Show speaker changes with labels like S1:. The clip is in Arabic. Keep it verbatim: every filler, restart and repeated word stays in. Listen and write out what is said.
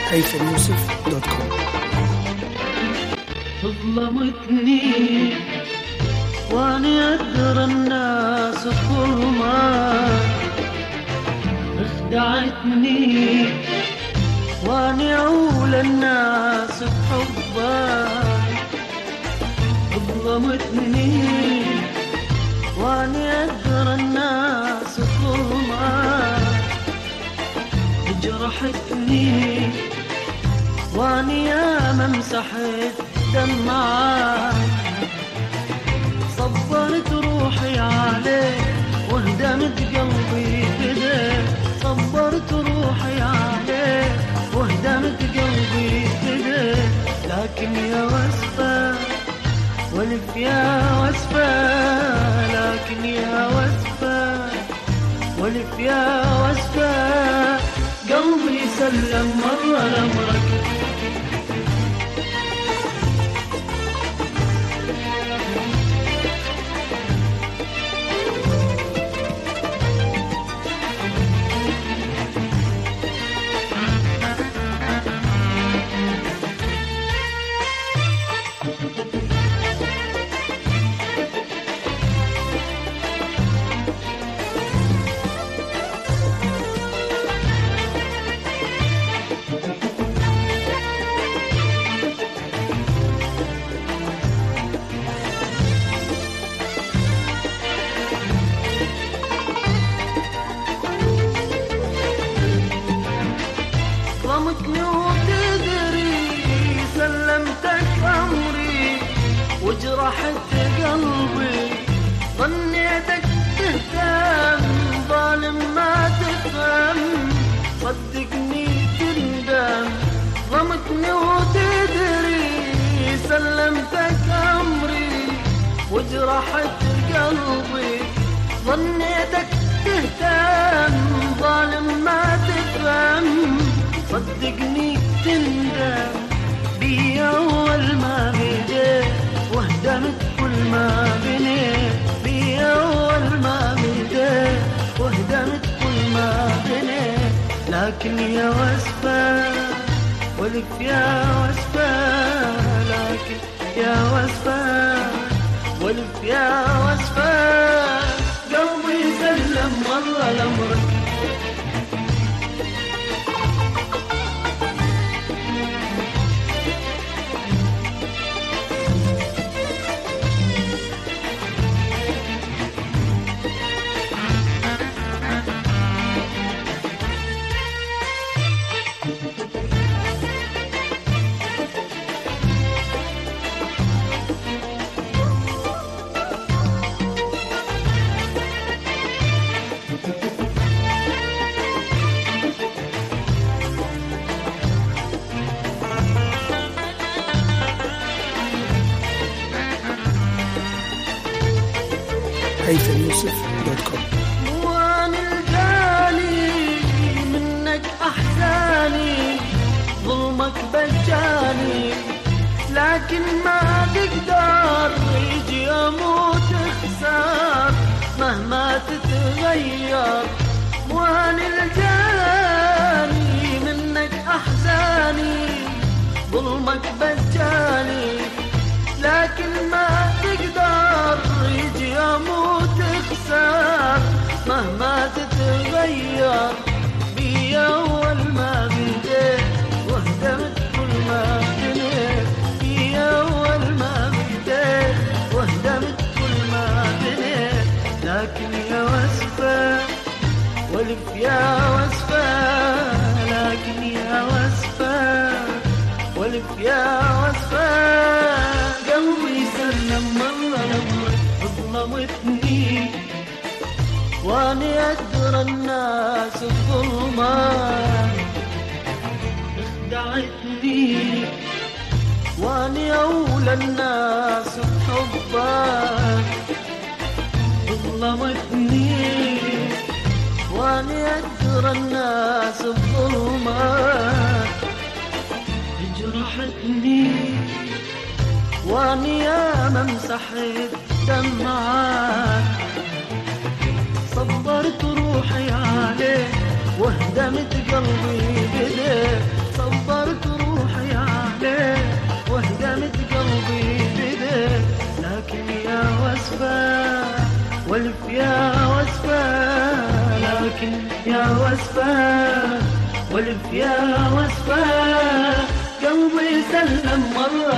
S1: هيثم يوسف دوت كوم.
S2: ظلمتني واني ادرى الناس ظلما، اخدعتني واني اولى الناس بحبها. ظلمتني واني ادرى الناس ظلما، جرحتني واني ياما مسحت دمعة. صبرت روحي عليه وهدمت قلبي بيديه، صبرت روحي عليه وهدمت قلبي بيديه. لكن يا وسفة والف يا وسفة، لكن يا وسفة والف يا وسفة، قلبي سلم مرة لأمرك. ظلمتني وتدري سلمتك أمري وجرحت قلبي، ظنيتك تهتم ظالم ما تفهم، صدقني تندم. ظلمتني وتدري سلمتك أمري وجرحت قلبي، ظنيتك تهتم ظالم ما تفهم، صدقني تندم. بي أول ما بديت وهدمت كل ما بنيت، بي أول ما بديت وهدمت كل ما بنيت. لكن يا وسفة والف يا وسفة، لكن يا وسفة والف يا وسفة، قلبي سلم مرة لأمرك.
S1: هيثم يوسف دوت كوم.
S2: وان الجاني منك احزاني، ظلمك بجاني، لكن ما تقدر يجي اموت خسار مهما تتغير. وان الجاني منك احزاني، ظلمك بجاني، لكن ما تقدر يجي اموت خسار مهما تتغير. بي اول ما بديت وهدمت كل ما بنيت، بي اول ما بديت وهدمت كل ما بنيت. لكن يا وسفة والف يا وسفة، لكن يا وسفة والف يا وسفة، قلبي سلم مرة لأمرك. ظلمتني واني ادرى الناس الظلمة، اخدعتني واني اولى الناس بحبك. ظلمتني واني ادرى الناس الظلمة، جرحتني واني ياما مسحت دمعة. صبرت روحي عليه وهدمت قلبي بيديه، صبرت يا وصفة والف يا وصفة قلبي سلم مرة